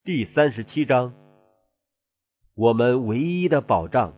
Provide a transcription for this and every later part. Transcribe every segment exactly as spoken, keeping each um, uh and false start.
第三十七章，我们唯一的保障。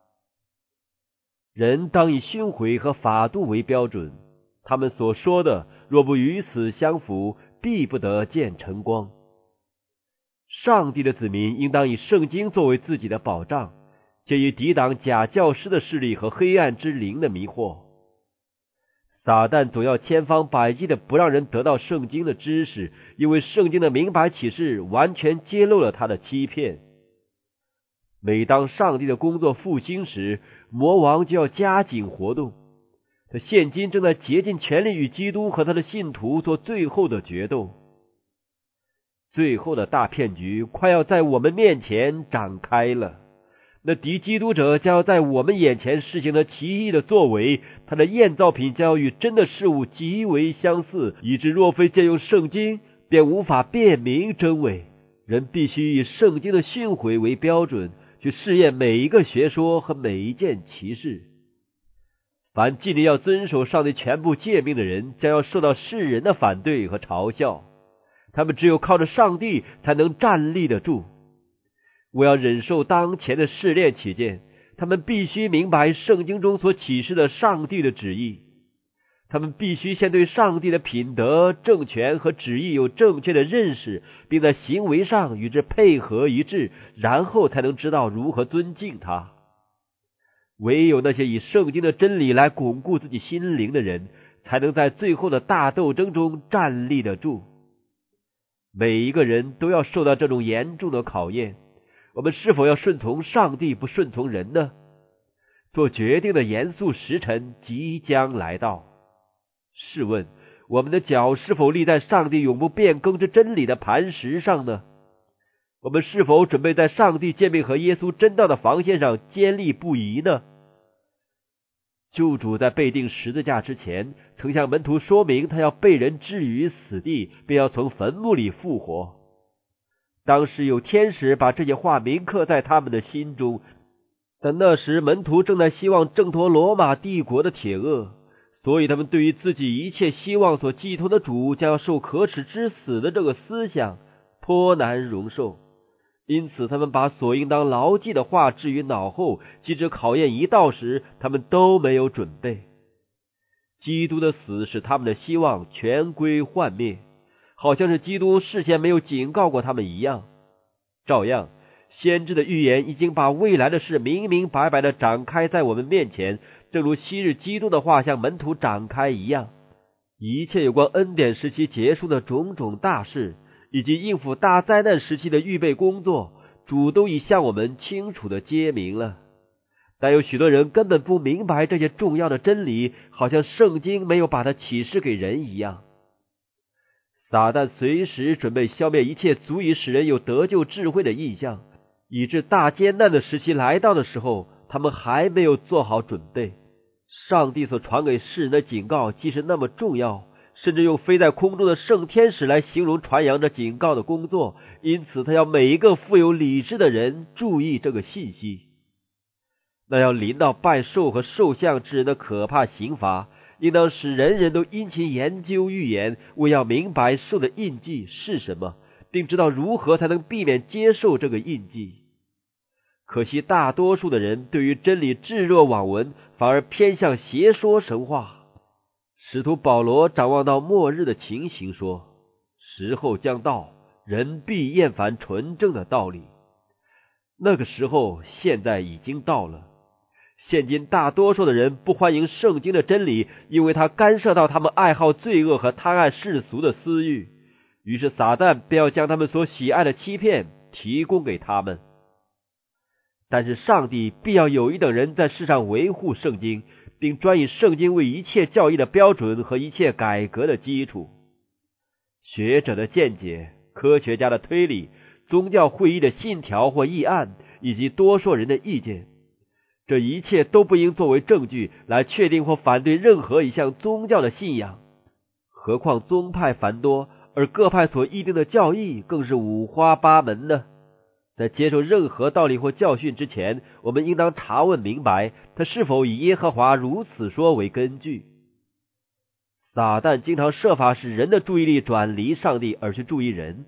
人当以训诲和法度为标准，他们所说的若不与此相符，必不得见晨光。上帝的子民应当以圣经作为自己的保障，借以抵挡假教师的势力和黑暗之灵的迷惑。撒旦总要千方百计的不让人得到圣经的知识，因为圣经的明白启示完全揭露了他的欺骗。每当上帝的工作复兴时，魔王就要加紧活动。他现今正在竭尽全力与基督和他的信徒做最后的决斗。最后的大骗局快要在我们面前展开了。那敌基督者将要在我们眼前实行了奇异的作为，他的验造品将要与真的事物极为相似，以致若非借用圣经，便无法辨明真伪。人必须以圣经的训诲为标准，去试验每一个学说和每一件奇事。凡尽力要遵守上帝全部诫命的人，将要受到世人的反对和嘲笑。他们只有靠着上帝才能站立得住。我要忍受当前的试炼起见，他们必须明白圣经中所启示的上帝的旨意。他们必须先对上帝的品德、政权和旨意有正确的认识，并在行为上与之配合一致，然后才能知道如何尊敬他。唯有那些以圣经的真理来巩固自己心灵的人，才能在最后的大斗争中站立得住。每一个人都要受到这种严重的考验。我们是否要顺从上帝，不顺从人呢？做决定的严肃时辰即将来到。试问，我们的脚是否立在上帝永不变更之真理的磐石上呢？我们是否准备在上帝诫命和耶稣真道的防线上坚立不移呢？救主在被钉十字架之前，曾向门徒说明他要被人置于死地，并要从坟墓里复活。当时有天使把这些话铭刻在他们的心中，但那时门徒正在希望挣脱罗马帝国的铁轭，所以他们对于自己一切希望所寄托的主将要受可耻之死的这个思想颇难容受。因此他们把所应当牢记的话置于脑后，即使考验一到时，他们都没有准备。基督的死使他们的希望全归幻灭，好像是基督事先没有警告过他们一样。照样，先知的预言已经把未来的事明明白白地展开在我们面前，正如昔日基督的话向门徒展开一样。一切有关恩典时期结束的种种大事，以及应付大灾难时期的预备工作，主都已向我们清楚地揭明了。但有许多人根本不明白这些重要的真理，好像圣经没有把它启示给人一样。撒旦随时准备消灭一切足以使人有得救智慧的意象，以致大艰难的时期来到的时候，他们还没有做好准备。上帝所传给世人的警告既是那么重要，甚至用飞在空中的圣天使来形容传扬着警告的工作，因此他要每一个富有理智的人注意这个信息。那要临到拜兽和兽像之人的可怕刑罚，应当使人人都殷勤研究预言，为要明白兽的印记是什么，并知道如何才能避免接受这个印记。可惜大多数的人对于真理置若罔闻，反而偏向邪说神话。使徒保罗展望到末日的情形说，时候将到，人必厌烦纯正的道理。那个时候现在已经到了。现今大多数的人不欢迎圣经的真理，因为它干涉到他们爱好罪恶和贪爱世俗的私欲，于是撒旦便要将他们所喜爱的欺骗提供给他们。但是上帝必要有一等人在世上维护圣经，并专以圣经为一切教义的标准和一切改革的基础。学者的见解、科学家的推理、宗教会议的信条或议案，以及多数人的意见，这一切都不应作为证据来确定或反对任何一项宗教的信仰。何况宗派繁多，而各派所议定的教义更是五花八门呢？在接受任何道理或教训之前，我们应当查问明白，他是否以耶和华如此说为根据。撒旦经常设法使人的注意力转离上帝，而去注意人。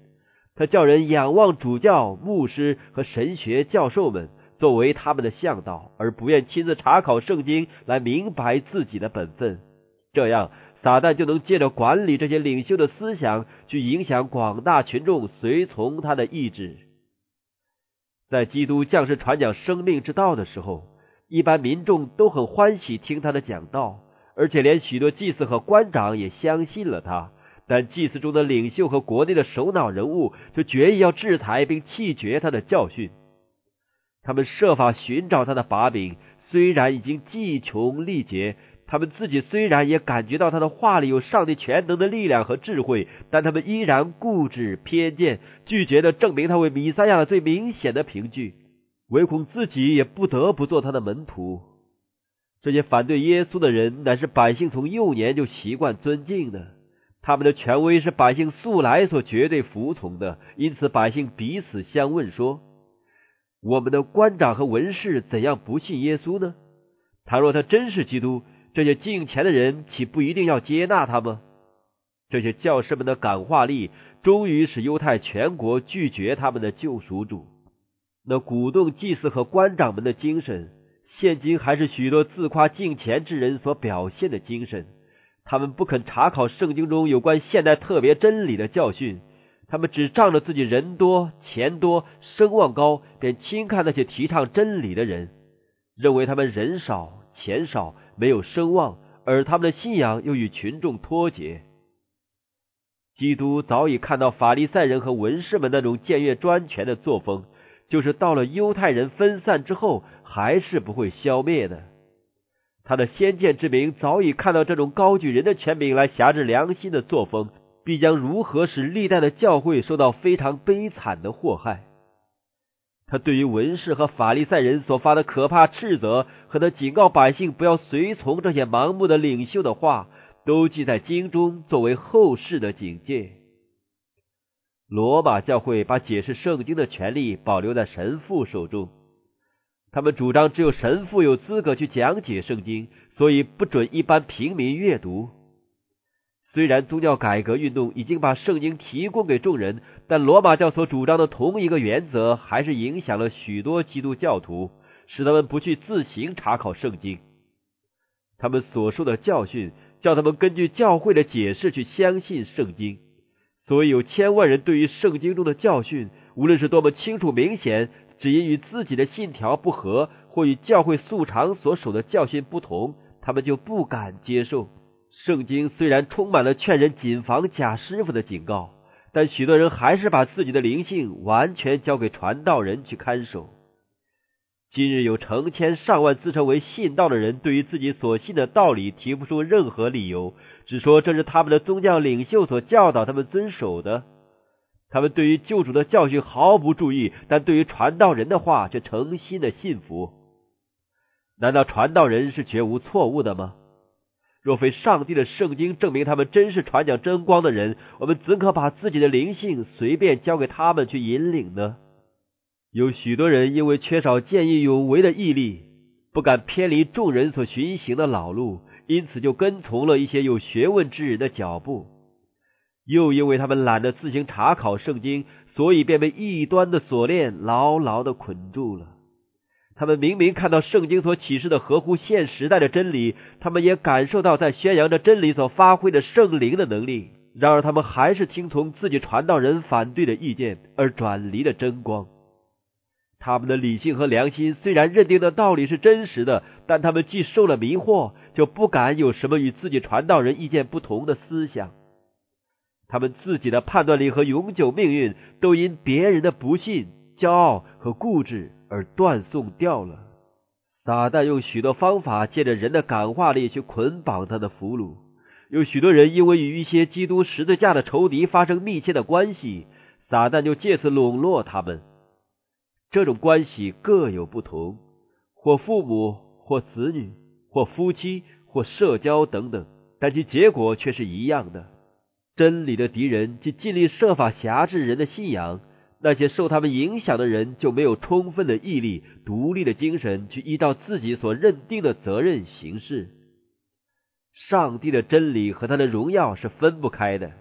他叫人仰望主教、牧师和神学教授们作为他们的向导，而不愿亲自查考圣经来明白自己的本分。这样撒旦就能借着管理这些领袖的思想，去影响广大群众随从他的意志。在基督降世传讲生命之道的时候，一般民众都很欢喜听他的讲道，而且连许多祭司和官长也相信了他。但祭司中的领袖和国内的首脑人物就决意要制裁并弃绝他的教训。他们设法寻找他的把柄，虽然已经计穷力竭，他们自己虽然也感觉到他的话里有上帝全能的力量和智慧，但他们依然固执偏见，拒绝的证明他为弥赛亚的最明显的凭据，唯恐自己也不得不做他的门徒。这些反对耶稣的人乃是百姓从幼年就习惯尊敬的，他们的权威是百姓素来所绝对服从的，因此百姓彼此相问说，我们的官长和文士怎样不信耶稣呢？倘若他真是基督，这些敬虔的人岂不一定要接纳他吗？这些教士们的感化力终于使犹太全国拒绝他们的救赎主。那鼓动祭司和官长们的精神，现今还是许多自夸敬虔之人所表现的精神。他们不肯查考圣经中有关现代特别真理的教训，他们只仗着自己人多、钱多、声望高，便轻看那些提倡真理的人，认为他们人少、钱少，没有声望，而他们的信仰又与群众脱节。基督早已看到法利赛人和文士们那种僭越专权的作风，就是到了犹太人分散之后，还是不会消灭的。他的先见之明早已看到这种高举人的权柄来辖制良心的作风，必将如何使历代的教会受到非常悲惨的祸害。他对于文士和法利赛人所发的可怕斥责，和他警告百姓不要随从这些盲目的领袖的话，都记在经中，作为后世的警戒。罗马教会把解释圣经的权利保留在神父手中，他们主张只有神父有资格去讲解圣经，所以不准一般平民阅读。虽然宗教改革运动已经把圣经提供给众人，但罗马教所主张的同一个原则还是影响了许多基督教徒，使他们不去自行查考圣经。他们所受的教训叫他们根据教会的解释去相信圣经，所以有千万人对于圣经中的教训，无论是多么清楚明显，只因与自己的信条不合，或与教会素常所守的教训不同，他们就不敢接受。圣经虽然充满了劝人谨防假师傅的警告，但许多人还是把自己的灵性完全交给传道人去看守。今日有成千上万自称为信道的人，对于自己所信的道理提不出任何理由，只说这是他们的宗教领袖所教导他们遵守的。他们对于救主的教训毫不注意，但对于传道人的话却诚心的信服。难道传道人是绝无错误的吗？若非上帝的圣经证明他们真是传讲真光的人，我们怎可把自己的灵性随便交给他们去引领呢？有许多人因为缺少见义勇为的毅力，不敢偏离众人所循行的老路，因此就跟从了一些有学问之人的脚步。又因为他们懒得自行查考圣经，所以便被异端的锁链牢牢地捆住了。他们明明看到圣经所启示的合乎现时代的真理，他们也感受到在宣扬着真理所发挥的圣灵的能力，然而他们还是听从自己传道人反对的意见，而转离了真光。他们的理性和良心虽然认定的道理是真实的，但他们既受了迷惑，就不敢有什么与自己传道人意见不同的思想。他们自己的判断力和永久命运都因别人的不信、骄傲和固执而断送掉了。撒旦用许多方法借着人的感化力去捆绑他的俘虏，有许多人因为与一些基督十字架的仇敌发生密切的关系，撒旦就借此笼络他们。这种关系各有不同，或父母，或子女，或夫妻，或社交等等，但其结果却是一样的。真理的敌人既尽力设法辖制人的信仰，那些受他们影响的人就没有充分的毅力、独立的精神去依照自己所认定的责任行事。上帝的真理和他的荣耀是分不开的，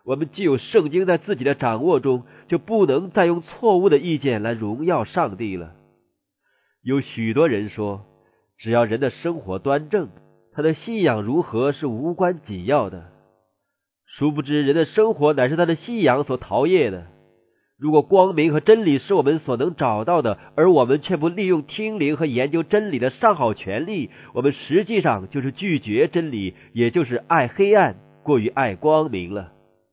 我们既有圣经在自己的掌握中，就不能再用错误的意见来荣耀上帝了。有许多人说，只要人的生活端正，他的信仰如何是无关紧要的。殊不知人的生活乃是他的信仰所陶冶的。如果光明和真理是我们所能找到的，而我们却不利用听灵和研究真理的上好权利，我们实际上就是拒绝真理，也就是爱黑暗过于爱光明了。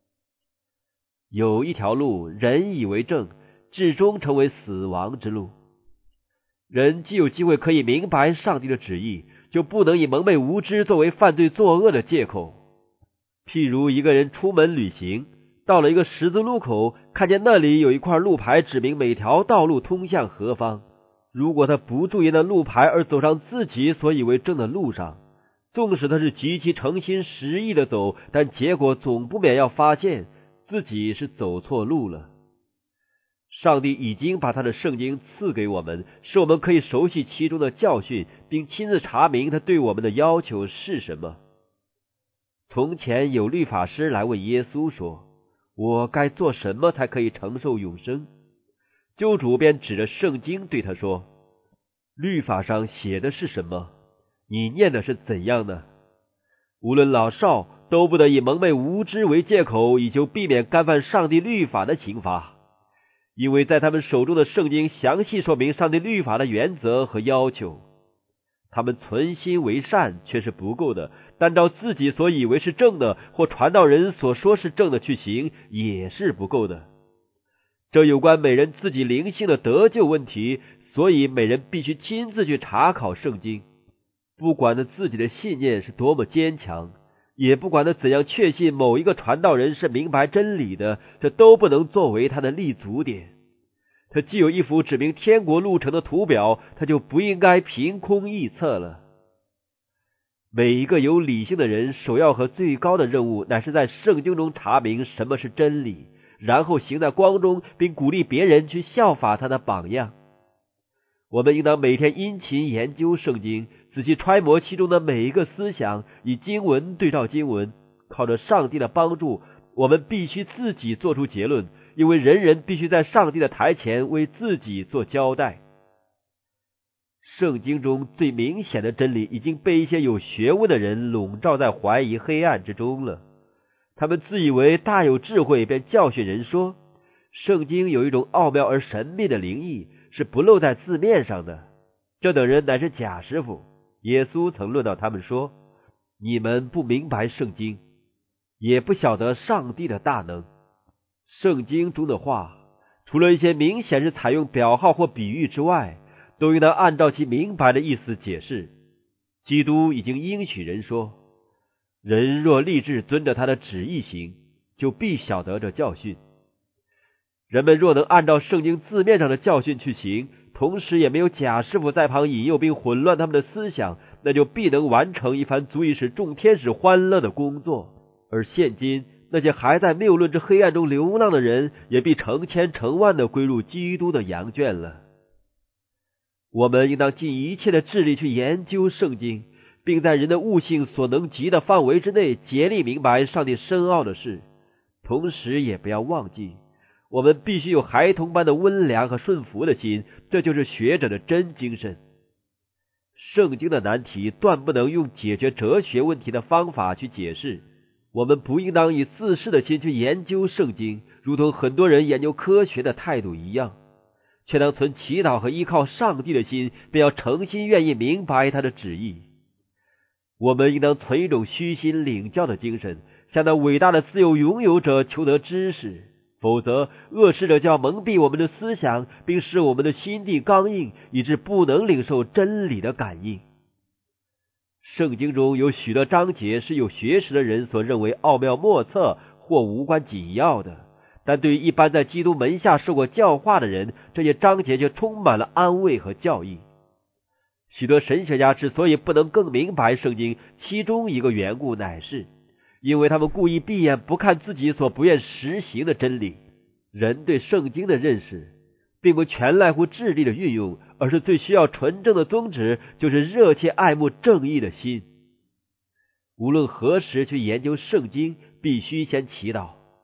有一条路，人以为正，至终成为死亡之路。人既有机会可以明白上帝的旨意，就不能以蒙昧无知作为犯罪作恶的借口。譬如一个人出门旅行，到了一个十字路口，看见那里有一块路牌指明每条道路通向何方。如果他不注意那路牌而走上自己所以为正的路上，纵使他是极其诚心实意的走，但结果总不免要发现自己是走错路了。上帝已经把他的圣经赐给我们，使我们可以熟悉其中的教训，并亲自查明他对我们的要求是什么。从前有律法师来问耶稣说，我该做什么才可以承受永生？救主便指着圣经对他说，律法上写的是什么？你念的是怎样呢？无论老少，都不得以蒙昧无知为借口，以求避免干犯上帝律法的刑罚。因为在他们手中的圣经详细说明上帝律法的原则和要求。他们存心为善却是不够的，单照自己所以为是正的，或传道人所说是正的去行，也是不够的。这有关每人自己灵性的得救问题，所以每人必须亲自去查考圣经。不管他自己的信念是多么坚强，也不管他怎样确信某一个传道人是明白真理的，这都不能作为他的立足点。他既有一幅指明天国路程的图表，他就不应该凭空臆测了。每一个有理性的人，首要和最高的任务乃是在圣经中查明什么是真理，然后行在光中，并鼓励别人去效法他的榜样。我们应当每天殷勤研究圣经，仔细揣摩其中的每一个思想，以经文对照经文。靠着上帝的帮助，我们必须自己做出结论，因为人人必须在上帝的台前为自己做交代。圣经中最明显的真理已经被一些有学问的人笼罩在怀疑黑暗之中了。他们自以为大有智慧，便教训人说，圣经有一种奥妙而神秘的灵意，是不露在字面上的。这等人乃是假师傅。耶稣曾论到他们说，你们不明白圣经，也不晓得上帝的大能。圣经中的话，除了一些明显是采用表号或比喻之外，都应当按照其明白的意思解释。基督已经应许人说，人若立志遵着他的旨意行，就必晓得这教训。人们若能按照圣经字面上的教训去行，同时也没有假师傅在旁引诱并混乱他们的思想，那就必能完成一番足以使众天使欢乐的工作。而现今那些还在谬论之黑暗中流浪的人，也必成千成万的归入基督的羊圈了。我们应当尽一切的智力去研究圣经，并在人的悟性所能及的范围之内竭力明白上帝深奥的事。同时也不要忘记，我们必须有孩童般的温良和顺服的心，这就是学者的真精神。圣经的难题断不能用解决哲学问题的方法去解释。我们不应当以自恃的心去研究圣经，如同很多人研究科学的态度一样，却当存祈祷和依靠上帝的心，便要诚心愿意明白他的旨意。我们应当存一种虚心领教的精神，向那伟大的自由拥有者求得知识，否则恶事者就要蒙蔽我们的思想，并使我们的心地刚硬，以致不能领受真理的感应。圣经中有许多章节是有学识的人所认为奥妙莫测或无关紧要的，但对于一般在基督门下受过教化的人，这些章节却充满了安慰和教义。许多神学家之所以不能更明白圣经，其中一个缘故乃是因为他们故意闭眼不看自己所不愿实行的真理。人对圣经的认识并不全赖乎智力的运用，而是最需要纯正的宗旨，就是热切爱慕正义的心。无论何时去研究圣经，必须先祈祷，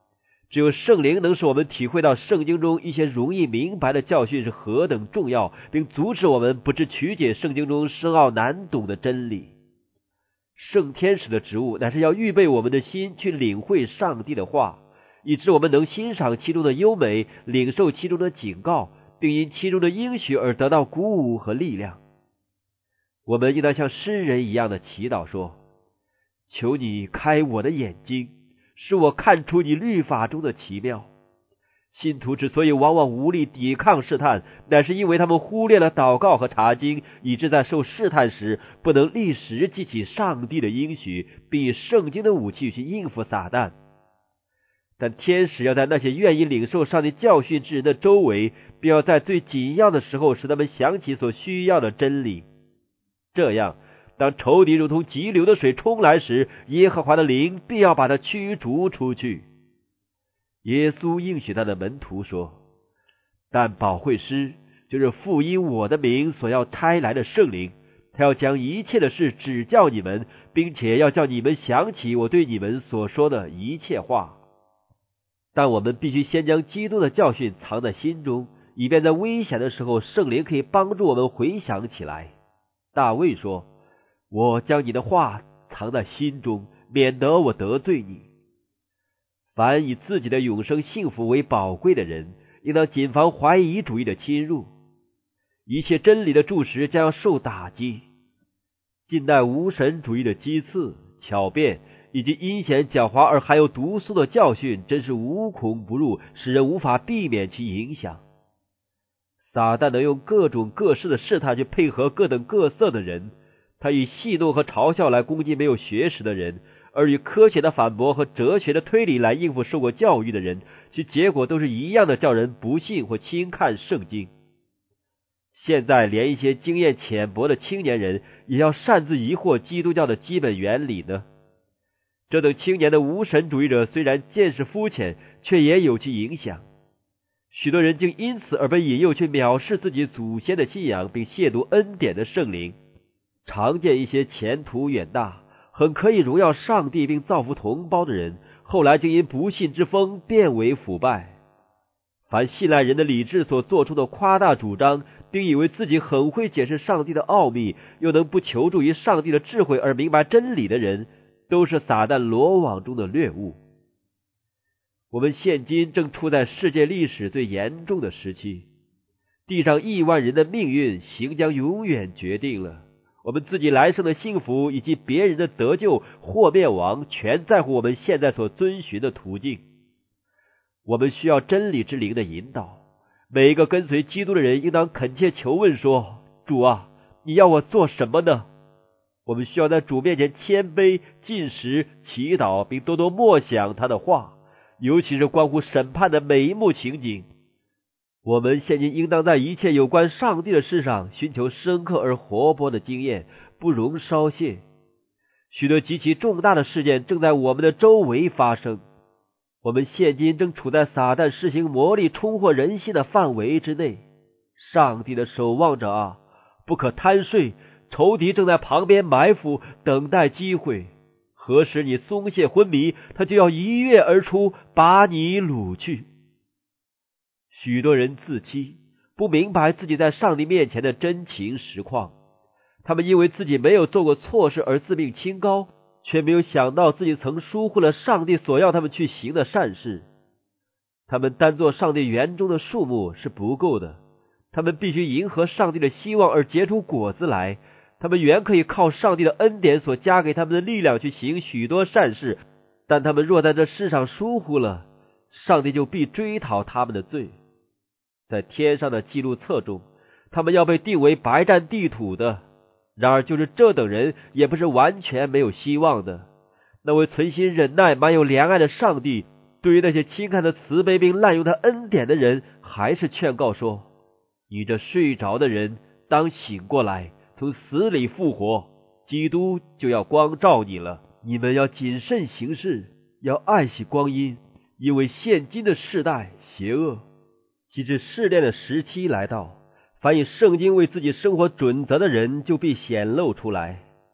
只有圣灵能使我们体会到圣经中一些容易明白的教训是何等重要，并阻止我们不知曲解圣经中深奥难懂的真理。圣天使的职务乃是要预备我们的心去领会上帝的话，以致我们能欣赏其中的优美，领受其中的警告，并因其中的应许而得到鼓舞和力量。我们应当像诗人一样的祈祷说：求你开我的眼睛，使我看出你律法中的奇妙。信徒之所以往往无力抵抗试探，乃是因为他们忽略了祷告和查经，以致在受试探时不能立时记起上帝的应许，并以圣经的武器去应付撒旦。但天使要在那些愿意领受上帝教训之人的周围，并要在最紧要的时候使他们想起所需要的真理。这样，当仇敌如同急流的水冲来时，耶和华的灵必要把它驱逐出去。耶稣应许他的门徒说：但保惠师，就是父因我的名所要差来的圣灵，他要将一切的事指教你们，并且要叫你们想起我对你们所说的一切话。但我们必须先将基督的教训藏在心中，以便在危险的时候圣灵可以帮助我们回想起来。大卫说：我将你的话藏在心中，免得我得罪你。凡以自己的永生幸福为宝贵的人，应当谨防怀疑主义的侵入。一切真理的柱石将要受打击。近代无神主义的讥刺、巧辩以及阴险狡猾而含有毒素的教训，真是无孔不入，使人无法避免其影响。撒旦能用各种各式的试探去配合各等各色的人，他以戏弄和嘲笑来攻击没有学识的人，而以科学的反驳和哲学的推理来应付受过教育的人，其结果都是一样的，叫人不信或轻看圣经。现在连一些经验浅薄的青年人也要擅自疑惑基督教的基本原理呢。这等青年的无神主义者虽然见识肤浅，却也有其影响。许多人竟因此而被引诱去藐视自己祖先的信仰，并亵渎恩典的圣灵。常见一些前途远大、很可以荣耀上帝并造福同胞的人，后来竟因不信之风变为腐败。凡信赖人的理智所做出的夸大主张，并以为自己很会解释上帝的奥秘，又能不求助于上帝的智慧而明白真理的人，都是撒旦罗网中的掠物。我们现今正处在世界历史最严重的时期，地上亿万人的命运行将永远决定了。我们自己来生的幸福以及别人的得救或灭亡，全在乎我们现在所遵循的途径。我们需要真理之灵的引导。每一个跟随基督的人应当恳切求问说：主啊，你要我做什么呢？我们需要在主面前谦卑、进食、祈祷，并多多默想他的话，尤其是关乎审判的每一幕情景。我们现今应当在一切有关上帝的事上寻求深刻而活泼的经验，不容稍懈。许多极其重大的事件正在我们的周围发生。我们现今正处在撒旦施行魔力冲惑人心的范围之内。上帝的守望者啊，不可贪睡，仇敌正在旁边埋伏，等待机会。何时你松懈昏迷，他就要一跃而出，把你掳去。许多人自欺，不明白自己在上帝面前的真情实况。他们因为自己没有做过错事而自命清高，却没有想到自己曾疏忽了上帝所要他们去行的善事。他们单做上帝园中的树木是不够的，他们必须迎合上帝的希望而结出果子来。他们原可以靠上帝的恩典所加给他们的力量去行许多善事，但他们若在这世上疏忽了，上帝就必追讨他们的罪。在天上的记录册中，他们要被定为白占地土的。然而就是这等人也不是完全没有希望的。那位存心忍耐、满有怜爱的上帝，对于那些轻看他慈悲并滥用他恩典的人，还是劝告说：你这睡着的人，当醒过来，从死里复活，基督就要光照你了。你们要谨慎行事，要爱惜光阴，因为现今的世代邪恶。及至试炼的时期来到，凡以圣经为自己生活准则的人就必显露出来。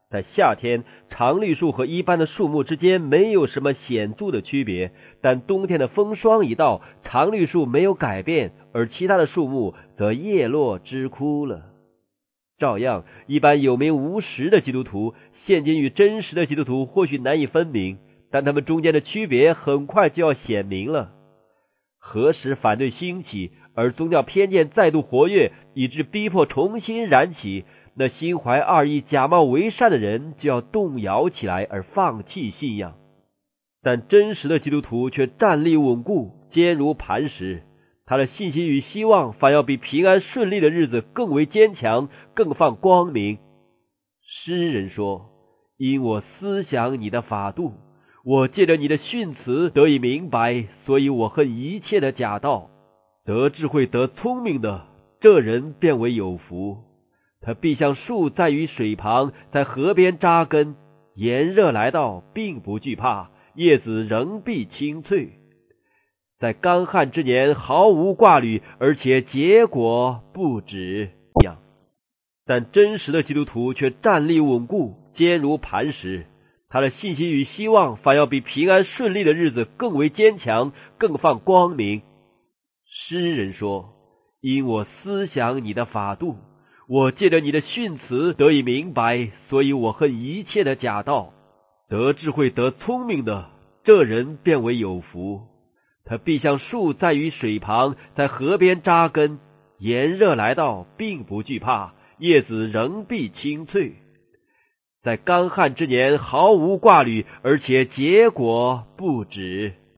在夏天，常绿树和一般的树木之间没有什么显著的区别，但冬天的风霜一到，常绿树没有改变，而其他的树木则叶落枝枯了。照样，一般有名无实的基督徒，现今与真实的基督徒或许难以分明，但他们中间的区别很快就要显明了。何时反对兴起，而宗教偏见再度活跃，以致逼迫重新燃起，那心怀二意、假冒为善的人就要动摇起来，而放弃信仰。但真实的基督徒却站立稳固，坚如磐石，他的信心与希望反要比平安顺利的日子更为坚强，更放光明。诗人说：因我思想你的法度，我借着你的训词得以明白，所以我恨一切的假道。得智慧得聪明的，这人便为有福。他必像树在于水旁，在河边扎根，炎热来到并不惧怕，叶子仍必青翠。在干旱之年毫无挂虑，而且结果不止。但真实的基督徒却站立稳固，坚如磐石，他的信心与希望反要比平安顺利的日子更为坚强，更放光明。诗人说：因我思想你的法度，我借着你的训词得以明白，所以我恨一切的假道。得智慧得聪明的，这人便为有福。他必像树在于水旁，在河边扎根，炎热来到并不惧怕，叶子仍必青翠。在干旱之年毫无挂虑，而且结果不止。